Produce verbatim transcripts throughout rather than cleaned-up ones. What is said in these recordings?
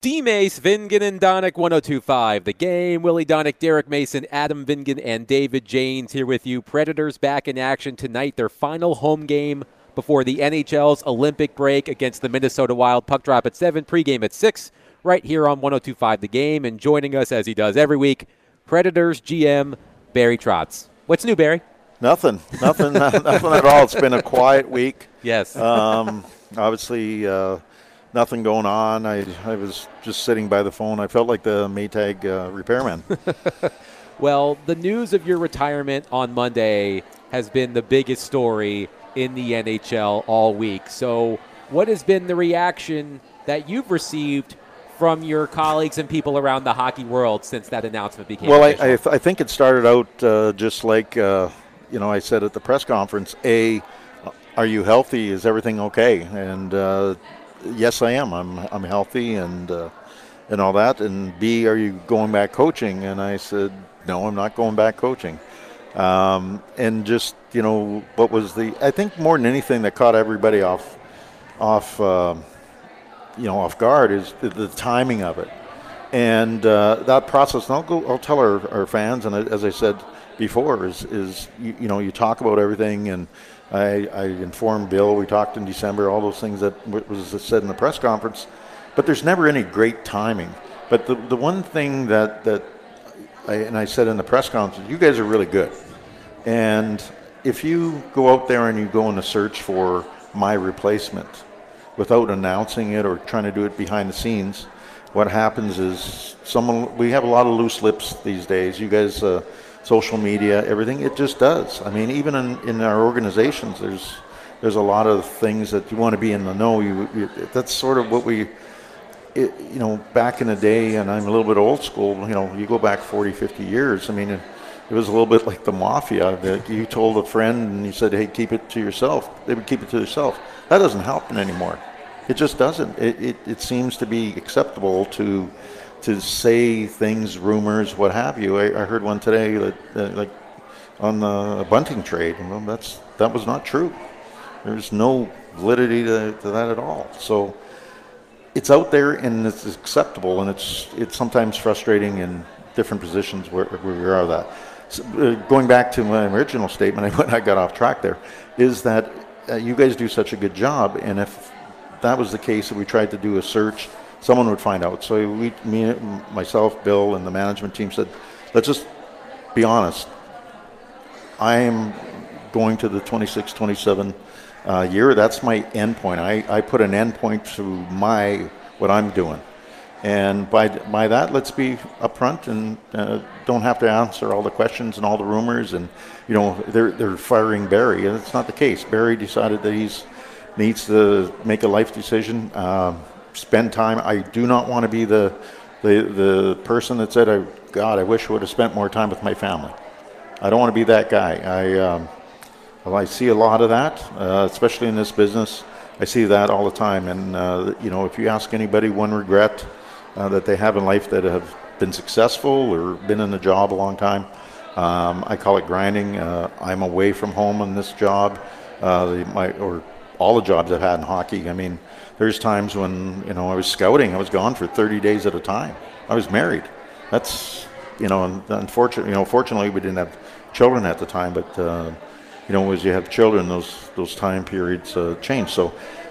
D-Mace, Vingan, and Donick, one oh two point five. The Game, Willie Donick, Derek Mason, Adam Vingan, and David Janes here with you. Predators back in action tonight, their final home game before the N H L's Olympic break against the Minnesota Wild. Puck drop at seven, pregame at six, right here on one oh two point five The Game. And joining us, as he does every week, Predators G M Barry Trotz. What's new, Barry? Nothing. Nothing, nothing at all. It's been a quiet week. Yes. Um, obviously, uh, nothing going on. I, I was just sitting by the phone. I felt like the Maytag uh, repairman. Well, the news of your retirement on Monday has been the biggest story in the N H L all week. So what has been the reaction that you've received from your colleagues and people around the hockey world since that announcement became well, official? I, I, th- I think it started out uh, just like, uh, you know, I said at the press conference, A, are you healthy? Is everything okay? And uh, yes, I am. I'm I'm healthy and uh, and all that. And B, are you going back coaching? And I said, no, I'm not going back coaching. Um, and just, you know, what was the, I think more than anything that caught everybody off, off, uh, you know, off guard is the, the timing of it. And uh, that process, and I'll go, I'll tell our, our fans, and as I said before, is, is you, you know, you talk about everything, and I, I informed Bill, we talked in December, all those things that was said in the press conference, but there's never any great timing. But the, the one thing that, that I, and I said in the press conference, you guys are really good. And if you go out there and you go in a search for my replacement without announcing it or trying to do it behind the scenes, what happens is someone, we have a lot of loose lips these days. You guys, uh, social media, everything, it just does. I mean, even in, in our organizations, there's there's a lot of things that you want to be in the know. You, you that's sort of what we, it, you know, back in the day, and I'm a little bit old school, you know, you go back forty, fifty years, I mean, it, it was a little bit like the mafia. That you told a friend and you said, hey, keep it to yourself. They would keep it to themselves. That doesn't happen anymore. It just doesn't. It, it, it seems to be acceptable to to say things, rumors, what have you. I, I heard one today that uh, like on the Bunting trade. Well, that's that was not true. There's no validity to, to that at all. So it's out there and it's acceptable, and it's it's sometimes frustrating in different positions where, where we are that. So, uh, going back to my original statement, when I got off track there, is that uh, you guys do such a good job, and if that was the case, that we tried to do a search, someone would find out. So we, me, myself, Bill, and the management team said, let's just be honest. I am going to the twenty-six twenty-seven uh, year. That's my end point. I, I put an end point to my what I'm doing. And by by that, let's be upfront and uh, don't have to answer all the questions and all the rumors. And, you know, they're, they're firing Barry. And it's not the case. Barry decided that he's needs to make a life decision. Um, spend time. I do not want to be the the the person that said, I, God, I wish I would have spent more time with my family. I don't want to be that guy. I um, well, I see a lot of that, uh, especially in this business. I see that all the time. And, uh, you know, if you ask anybody one regret uh, that they have in life that have been successful or been in a job a long time, um, I call it grinding. Uh, I'm away from home in this job, uh, the, my, or all the jobs I've had in hockey. I mean, there's times when, you know, I was scouting, I was gone for thirty days at a time. I was married. That's, you know, unfortunately, you know, fortunately we didn't have children at the time, but, uh, you know, as you have children, those those time periods uh, change. So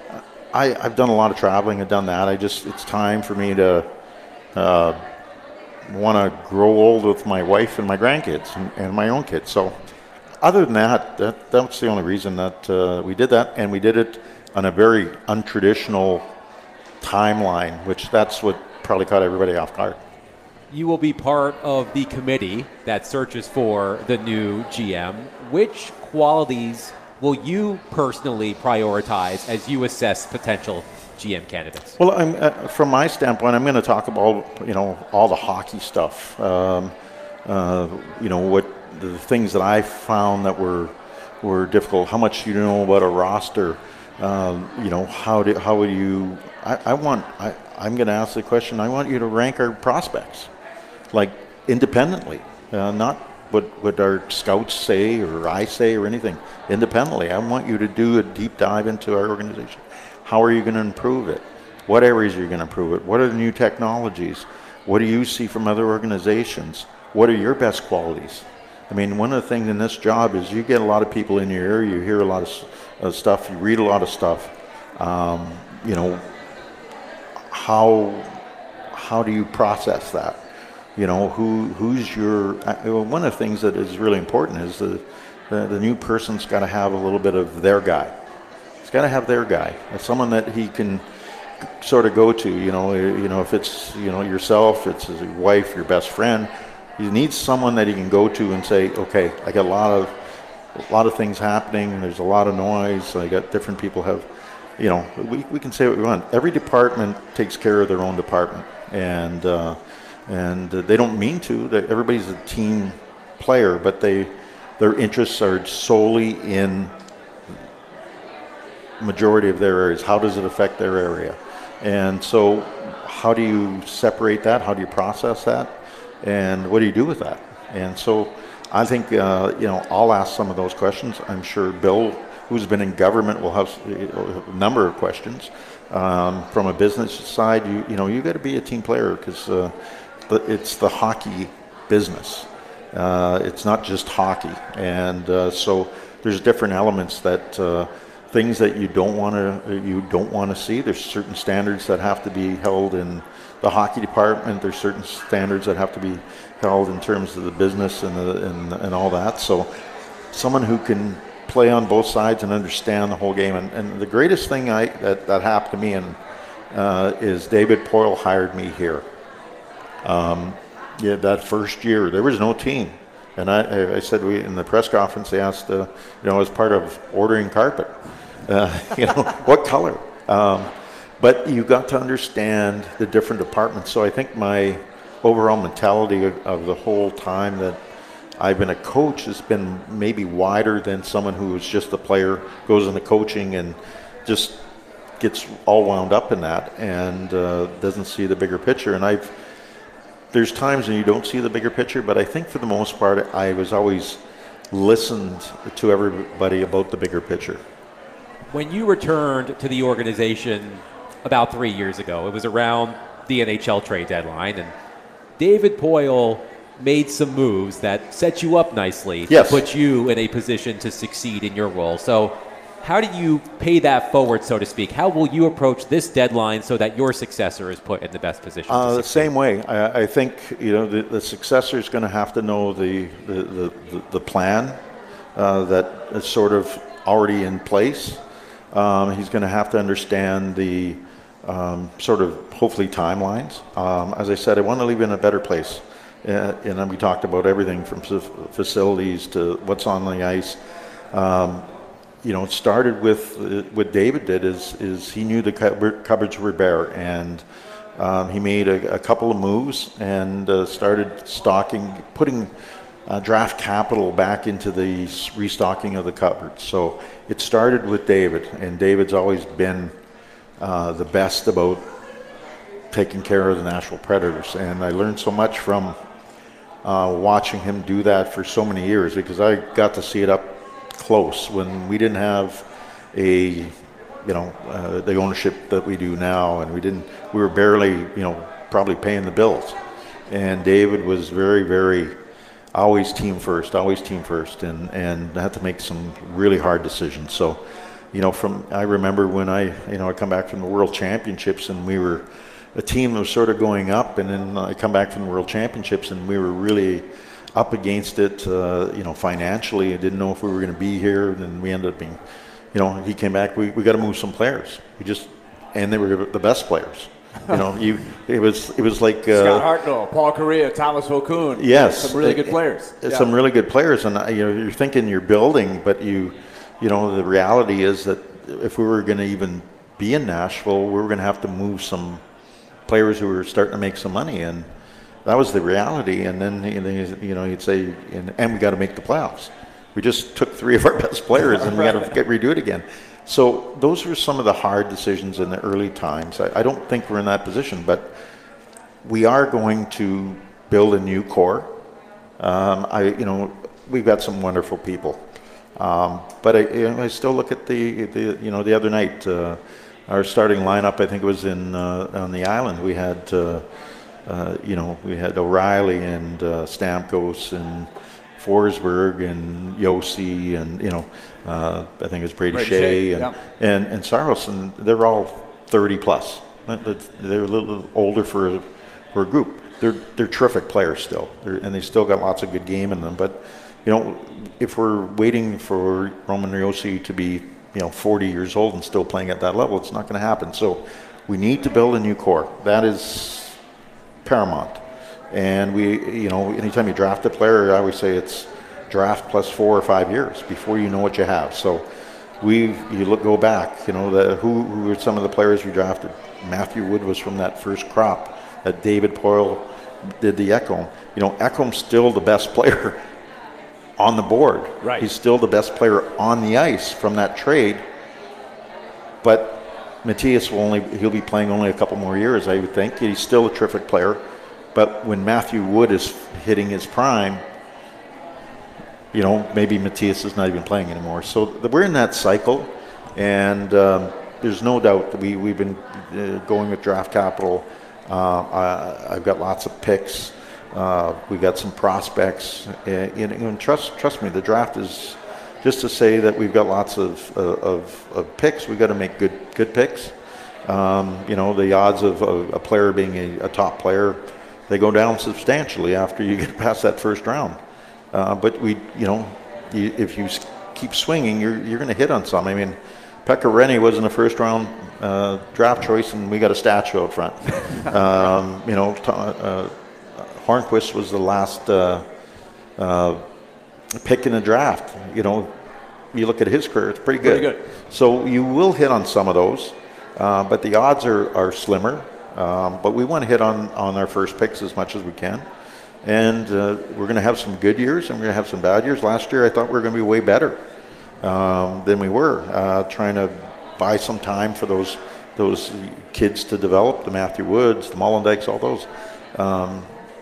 I, I've done a lot of traveling, I've done that. I just, it's time for me to uh, want to grow old with my wife and my grandkids and, and my own kids. So other than that, that that's the only reason that uh, we did that, and we did it on a very untraditional timeline, which that's what probably caught everybody off guard. You will be part of the committee that searches for the new G M. Which qualities will you personally prioritize as you assess potential G M candidates? Well, I'm, uh, from my standpoint, I'm going to talk about, you know, all the hockey stuff. Um, uh, you know, what the things that I found that were were difficult. How much you know about a roster? Um, you know, how do how would you? I, I want. I, I'm going to ask the question. I want you to rank our prospects, like independently, uh, not what what our scouts say or I say or anything. Independently, I want you to do a deep dive into our organization. How are you going to improve it? What areas are you going to improve it? What are the new technologies? What do you see from other organizations? What are your best qualities? I mean, one of the things in this job is you get a lot of people in your area, you hear a lot of uh, stuff, you read a lot of stuff. Um, you know, how how do you process that? You know, who who's your? Uh, one of the things that is really important is the the, the new person's got to have a little bit of their guy. He's got to have their guy. It's someone that he can sort of go to. You know, you know if it's you know yourself, it's your wife, your best friend. You need someone that he can go to and say, okay, I got a lot of a lot of things happening. There's a lot of noise. I got different people have, you know, we we can say what we want. Every department takes care of their own department, and uh, and uh, they don't mean to. That everybody's a team player, but they their interests are solely in majority of their areas. How does it affect their area? And so, how do you separate that? How do you process that? And what do you do with that? And so I think, uh, you know, I'll ask some of those questions. I'm sure Bill, who's been in government, will have a number of questions. Um, from a business side, you, you know, you got to be a team player because uh, it's the hockey business. Uh, it's not just hockey. And uh, so there's different elements that uh, things that you don't want to you don't want to see. There's certain standards that have to be held in the hockey department. There's certain standards that have to be held in terms of the business and the, and, and all that. So someone who can play on both sides and understand the whole game. And, and the greatest thing I, that, that happened to me and, uh, is David Poile hired me here. Um, yeah, that first year, there was no team. And I, I said, we in the press conference, they asked, uh, you know, as part of ordering carpet, uh, you know, what color? Um, But you got to understand the different departments. So I think my overall mentality of, of the whole time that I've been a coach has been maybe wider than someone who is just a player, goes into coaching and just gets all wound up in that and uh, doesn't see the bigger picture. And I've there's times when you don't see the bigger picture, but I think for the most part, I was always listened to everybody about the bigger picture. When you returned to the organization about three years ago, it was around the N H L trade deadline, and David Poile made some moves that set you up nicely yes. to put you in a position to succeed in your role. So how do you pay that forward, so to speak? How will you approach this deadline so that your successor is put in the best position? Uh, the same way. I, I think you know the, the successor is going to have to know the the, the, the plan uh, that is sort of already in place. Um, he's going to have to understand the um, sort of hopefully timelines. Um, as I said, I want to leave in a better place. Uh, and then we talked about everything from facilities to what's on the ice. Um, you know, it started with uh, what David did is is he knew the cupboards were bare, and um, he made a, a couple of moves and uh, started stocking, putting uh, draft capital back into the restocking of the cupboards. So it started with David, and David's always been uh, the best about taking care of the Nashville Predators, and I learned so much from uh, watching him do that for so many years, because I got to see it up close when we didn't have a, you know, uh, the ownership that we do now, and we didn't, we were barely, you know, probably paying the bills, and David was very, very, always team first, always team first, and and had to make some really hard decisions. So, you know, from I remember when I, you know, I come back from the World Championships, and we were a team that was sort of going up, and then I come back from the World Championships, and we were really up against it, uh, you know, financially. I didn't know if we were going to be here, and then we ended up being, you know, he came back, we, we got to move some players. We just, and they were the best players. You know, you it was it was like uh, Scott Hartnell, Paul Kariya, Thomas Vokoun. Yes, some really good players. Uh, some yeah. really good players, and uh, you know, you're thinking you're building, but you, you know, the reality is that if we were going to even be in Nashville, we were going to have to move some players who were starting to make some money, and that was the reality. And then you know, you'd say, and, and we got to make the playoffs. We just took three of our best players, and we got to get redo it again. So those were some of the hard decisions in the early times. I, I don't think we're in that position, but we are going to build a new core. Um, I, you know, we've got some wonderful people, um, but I, you know, I still look at the, the, you know, the other night, uh, our starting lineup, I think it was in uh, on the island. We had, uh, uh, you know, we had O'Reilly and uh, Stamkos and Forsberg and Yossi and, you know, uh, I think it was Brady, Brady Shea, Shea, and, yeah. and and Saros, and they're all thirty plus. They're a little older for for a group. They're they're terrific players still, they're, and they still got lots of good game in them. But you know, if we're waiting for Roman Yossi to be, you know, forty years old and still playing at that level, it's not going to happen. So we need to build a new core. That is paramount. And we, you know, anytime you draft a player, I always say it's draft plus four or five years before you know what you have. So we, you look, go back, you know, the, who, who were some of the players we drafted? Matthew Wood was from that first crop. That David Poyle did the Ekholm. You know, Ekholm's still the best player on the board. Right. He's still the best player on the ice from that trade. But Matthias will only, he'll be playing only a couple more years, I would think. He's still a terrific player. But when Matthew Wood is hitting his prime, you know, maybe Matthias is not even playing anymore. So we're in that cycle, and um, there's no doubt that we, we've been uh, going with draft capital. Uh, I, I've got lots of picks. Uh, we got some prospects. Uh, and, and trust trust me, the draft is just to say that we've got lots of, uh, of, of picks. We've got to make good good picks. Um, you know, the odds of, of a player being a, a top player, they go down substantially after you get past that first round. Uh, but we, you know, you, if you keep swinging, you're you're going to hit on some. I mean, Pekka Rinne wasn't a first round uh, draft choice, and we got a statue out front. um, you know, uh, Hornquist was the last uh, uh, pick in the draft. You know, you look at his career; it's pretty good. Pretty good. So you will hit on some of those, uh, but the odds are are slimmer. Um, but we want to hit on, on our first picks as much as we can. And uh, we're going to have some good years and we're going to have some bad years. Last year I thought we were going to be way better um, than we were, uh, trying to buy some time for those those kids to develop, the Matthew Woods, the Mollendykes, all those. Um,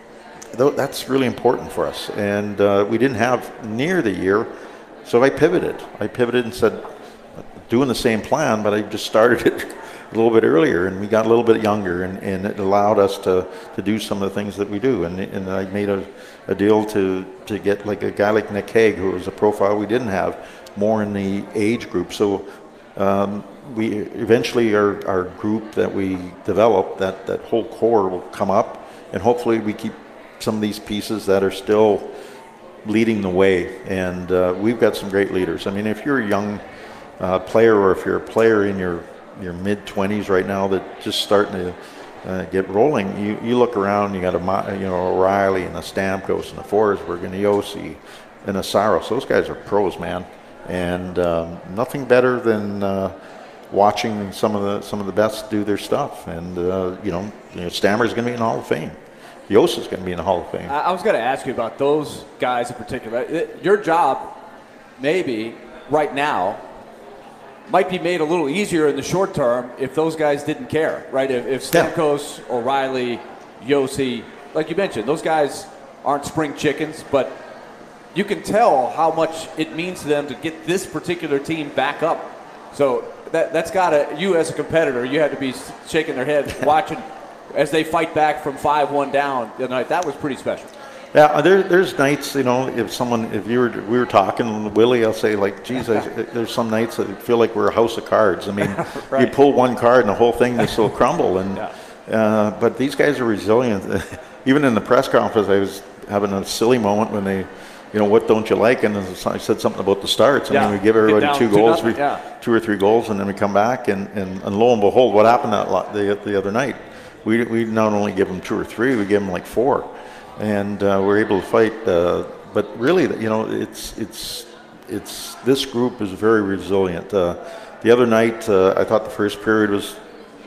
th- that's really important for us. And uh, we didn't have near the year, so I pivoted. I pivoted and said, doing the same plan, but I just started it a little bit earlier, and we got a little bit younger, and, and it allowed us to, to do some of the things that we do. And, and I made a, a deal to, to get like a guy like Nick Hague, who was a profile we didn't have, more in the age group. So um, we eventually our, our group that we develop, that, that whole core will come up, and hopefully we keep some of these pieces that are still leading the way. And uh, we've got some great leaders. I mean, if you're a young uh, player, or if you're a player in your your mid-twenties right now that just starting to uh, get rolling, you, you look around, you got a, you know, O'Reilly and a Stamkos and a Forsberg and a Yossi and a Saros. Those guys are pros, man. And um, nothing better than uh, watching some of the some of the best do their stuff. And, uh, you know, you know Stammer's going to be in the Hall of Fame. Yossi's going to be in the Hall of Fame. I was going to ask you about those guys in particular. Your job, maybe, right now, might be made a little easier in the short term if those guys didn't care, right? If, if Stamkos, yeah. O'Reilly, Yossi, like you mentioned, those guys aren't spring chickens, but you can tell how much it means to them to get this particular team back up. So that, that's got to, you as a competitor, you had to be shaking their head watching as they fight back from five one down tonight. That was pretty special. Yeah, there, there's nights, you know, if someone, if you were, we were talking, Willie, I'll say, like, geez, I, there's some nights that feel like we're a house of cards. I mean, right. You pull one card and the whole thing just will crumble. And yeah. uh, but these guys are resilient. Even in the press conference, I was having a silly moment when they, you know, what don't you like? And I said something about the starts. I yeah. mean, we give everybody two goals, we, yeah. two or three goals, and then we come back, and, and, and lo and behold, what happened that lot, the, the other night? We we not only give them two or three, we give them like four. And uh, we're able to fight, uh, but really, you know, it's it's it's this group is very resilient. Uh, the other night, uh, I thought the first period was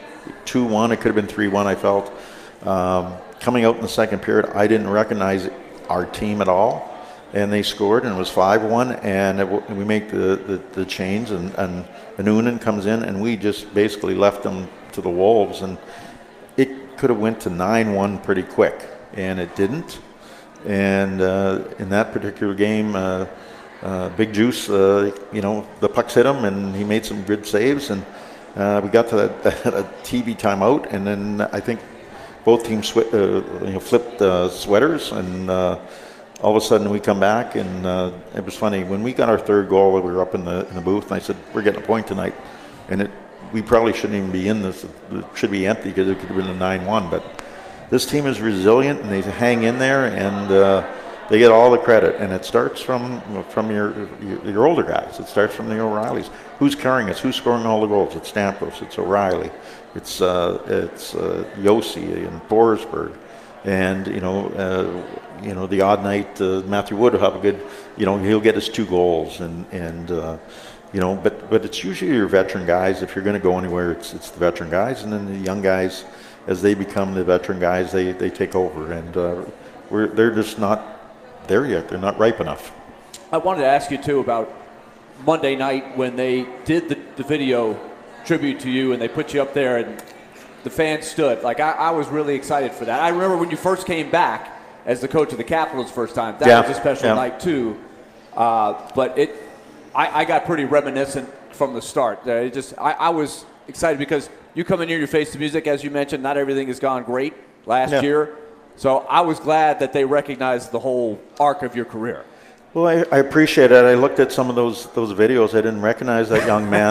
two one. It could have been three one. I felt um, coming out in the second period, I didn't recognize our team at all, and they scored, and it was five one. And it, we make the, the, the change, and and Noonan comes in, and we just basically left them to the wolves, and it could have went to nine one pretty quick. And it didn't. And uh, in that particular game, uh, uh, Big Juice, uh, you know, the pucks hit him, and he made some good saves. And Uh, we got to that, that T V timeout, and then I think both teams sw- uh, you know, flipped uh, sweaters, and uh, all of a sudden we come back, and uh, it was funny. When we got our third goal, we were up in the, in the booth, and I said, we're getting a point tonight. And it, we probably shouldn't even be in this. It should be empty because it could have been a nine one. But this team is resilient, and they hang in there, and uh, they get all the credit. And it starts from from your, your your older guys. It starts from the O'Reillys. Who's carrying us? Who's scoring all the goals? It's Stamkos. It's O'Reilly. It's uh, it's uh, Yossi and Forsberg. And you know, uh, you know, the odd night, uh, Matthew Wood will have a good. You know, he'll get us two goals, and and uh, you know, but but it's usually your veteran guys. If you're going to go anywhere, it's it's the veteran guys, and then the young guys, as they become the veteran guys, they they take over, and uh, we're they're just not there yet. They're not ripe enough. I wanted to ask you too about Monday night when they did the, the video tribute to you and they put you up there and the fans stood. Like I, I was really excited for that. I remember when you first came back as the coach of the Capitals first time. That yeah. was a special yeah. night too. Uh, but it, I, I got pretty reminiscent from the start. Uh, it just, I, I was excited because you come in here, you face the music, as you mentioned. Not everything has gone great last yeah. year, so I was glad that they recognized the whole arc of your career. Well, I, I appreciate it. I looked at some of those those videos. I didn't recognize that young man.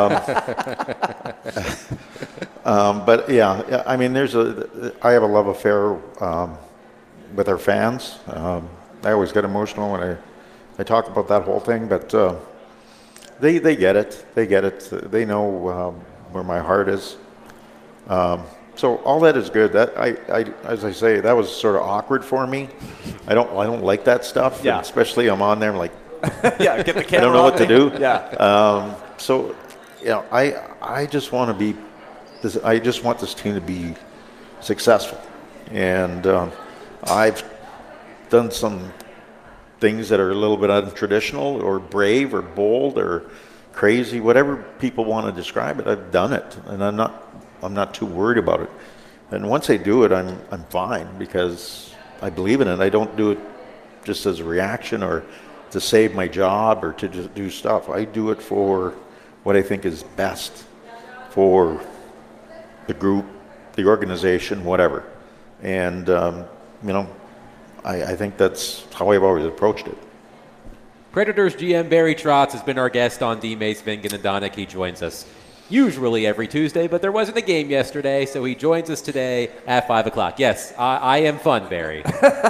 um, um, but yeah, I mean, there's a. I have a love affair um, with our fans. Um, I always get emotional when I, I talk about that whole thing. But uh, they they get it. They get it. They know um, where my heart is. Um, So all that is good. That I, I, as I say, that was sort of awkward for me. I don't, I don't like that stuff. Yeah. Especially I'm on there, I'm like, yeah, get the camera. I don't know what to do. Yeah. Um, so, you know, I, I just want to be, this, I just want this team to be successful, and um, I've done some things that are a little bit untraditional, or brave, or bold, or crazy, whatever people want to describe it. I've done it, and I'm not. I'm not too worried about it. And once I do it, I'm I'm fine because I believe in it. I don't do it just as a reaction or to save my job or to just do stuff. I do it for what I think is best for the group, the organization, whatever. And, um, you know, I, I think that's how I've always approached it. Predators G M Barry Trotz has been our guest on D-Mace, Vingan, and Donick. He joins us usually every Tuesday, but there wasn't a game yesterday, so he joins us today at five o'clock. Yes, I, I am fun, Barry.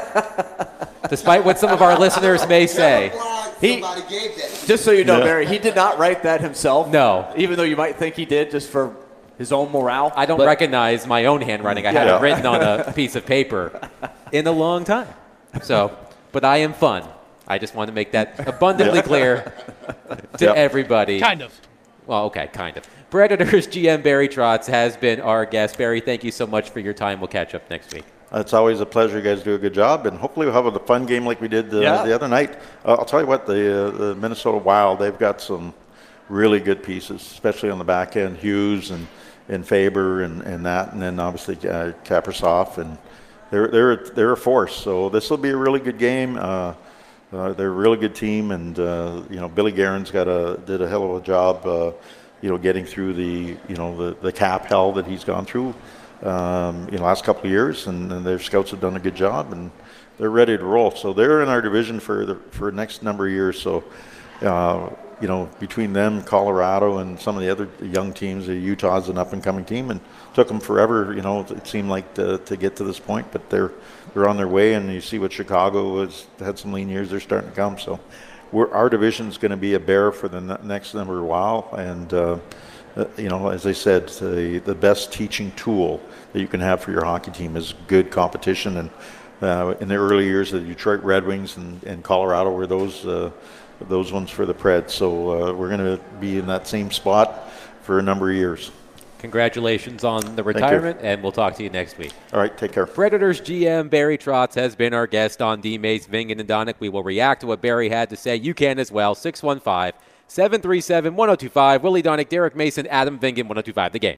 Despite what some of our listeners may say. He, just so you know, yeah. Barry, he did not write that himself. No. Even though you might think he did just for his own morale. I don't but, recognize my own handwriting. I yeah. haven't written on a piece of paper in a long time. So, but I am fun. I just want to make that abundantly clear to Yep. everybody. Kind of. Well, okay, kind of. Predators G M Barry Trotz has been our guest. Barry, thank you so much for your time. We'll catch up next week. It's always a pleasure. You guys do a good job, and hopefully we'll have a fun game like we did uh, Yeah. the other night. Uh, I'll tell you what, the, uh, the Minnesota Wild, they've got some really good pieces, especially on the back end. Hughes and, and Faber and, and that, and then obviously uh, Kaprizov, and they're they're they're a force. So this will be a really good game. Uh, uh, they're a really good team, and uh, you know Billy Guerin's got a did a hell of a job. Uh, you know, getting through the you know the, the cap hell that he's gone through. Um, you know, last couple of years, and, and their scouts have done a good job, and they're ready to roll. So they're in our division for the for the next number of years. So, uh, you know, between them, Colorado, and some of the other young teams, the Utah's an up and coming team, and took them forever. You know, it seemed like to, to get to this point, but they're they're on their way. And you see what Chicago has had some lean years; they're starting to come. So, we're, our division is going to be a bear for the n- next number of while, and. Uh, Uh, you know, as I said, the, the best teaching tool that you can have for your hockey team is good competition. And uh, in the early years, the Detroit Red Wings and, and Colorado were those uh, those ones for the Preds. So uh, we're going to be in that same spot for a number of years. Congratulations on the retirement, and we'll talk to you next week. All right, take care. Predators G M Barry Trotz has been our guest on D-Mace, Vingan, and Donick. We will react to what Barry had to say. You can as well. six one five, seven three seven, one oh two five. Willie Donick, Derek Mason, Adam Vingan, one oh two five The Game.